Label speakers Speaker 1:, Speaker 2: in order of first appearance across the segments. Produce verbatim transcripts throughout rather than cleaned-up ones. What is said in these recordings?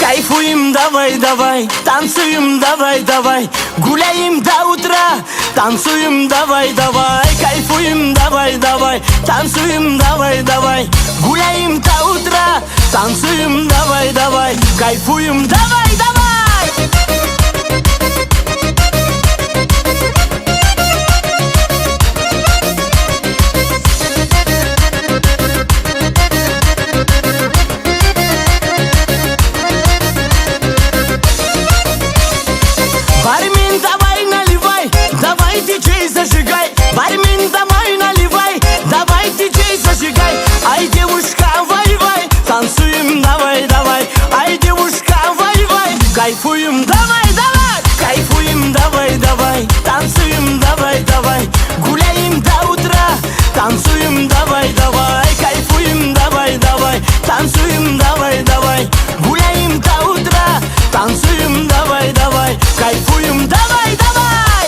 Speaker 1: Кайфуем, давай, давай, танцуем, давай, давай, гуляем до утра, танцуем, давай, давай, кайфуем, давай, давай, танцуем, давай, давай, гуляем до утра, танцуем, давай, давай, кайфуем, давай, давай. Бармен, давай наливай, давай диджей зажигай. Бармен, давай наливай, давай диджей зажигай. Ай, девушка, вай-вай, танцуем, давай, давай. Ай, девушка, вай-вай, кайфуем, давай, давай. Кайфуем, давай, давай, танцуем, давай, давай. Гуляем до утра, танцуем, давай, давай. Кайфуем, давай, давай, танцуем, давай, давай. Гуляем до утра, танцуем, давай, давай. Кайфуем, давай, давай.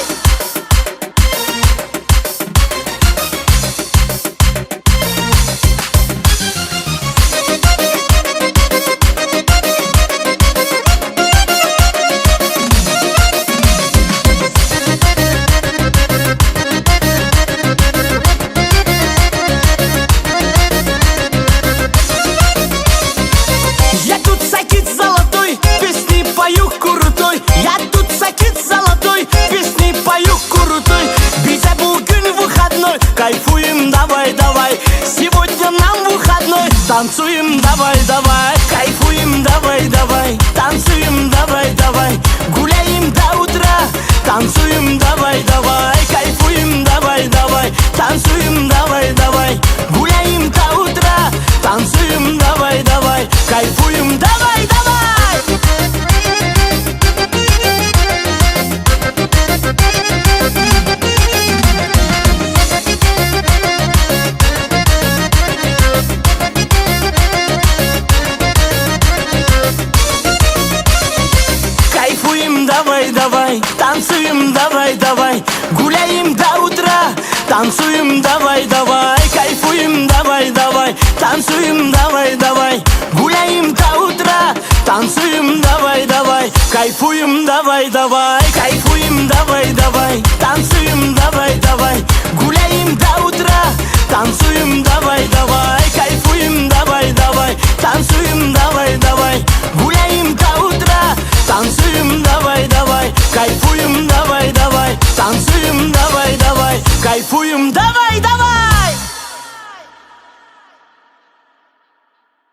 Speaker 1: Я тут сакит золотой, песни пою крутой. Я тут сакит золотой, песни пою крутой. Биза бүгін выходной, кайфуем, давай, давай. Сегодня нам выходной, танцуем, давай, давай. Кайфуем, давай, давай, танцуем, давай, давай. Гуляем до утра, танцуем, давай, давай. Кайфуем, давай, давай, танцуем, давай, давай. Гуляем до утра, танцуем, давай, давай. Кайфуем, давай, давай. Кайфуем, давай, давай, танцуем, давай, давай. Гуляем до утра, танцуем, давай, давай. Кайфуем, давай, давай, танцуем, давай, давай. Гуляем до утра, танцуем, давай, давай. Кайфуем, давай, давай. Кайфуем, давай, давай, танцуем, давай, давай. Гуляем до утра, танцуем, давай, давай.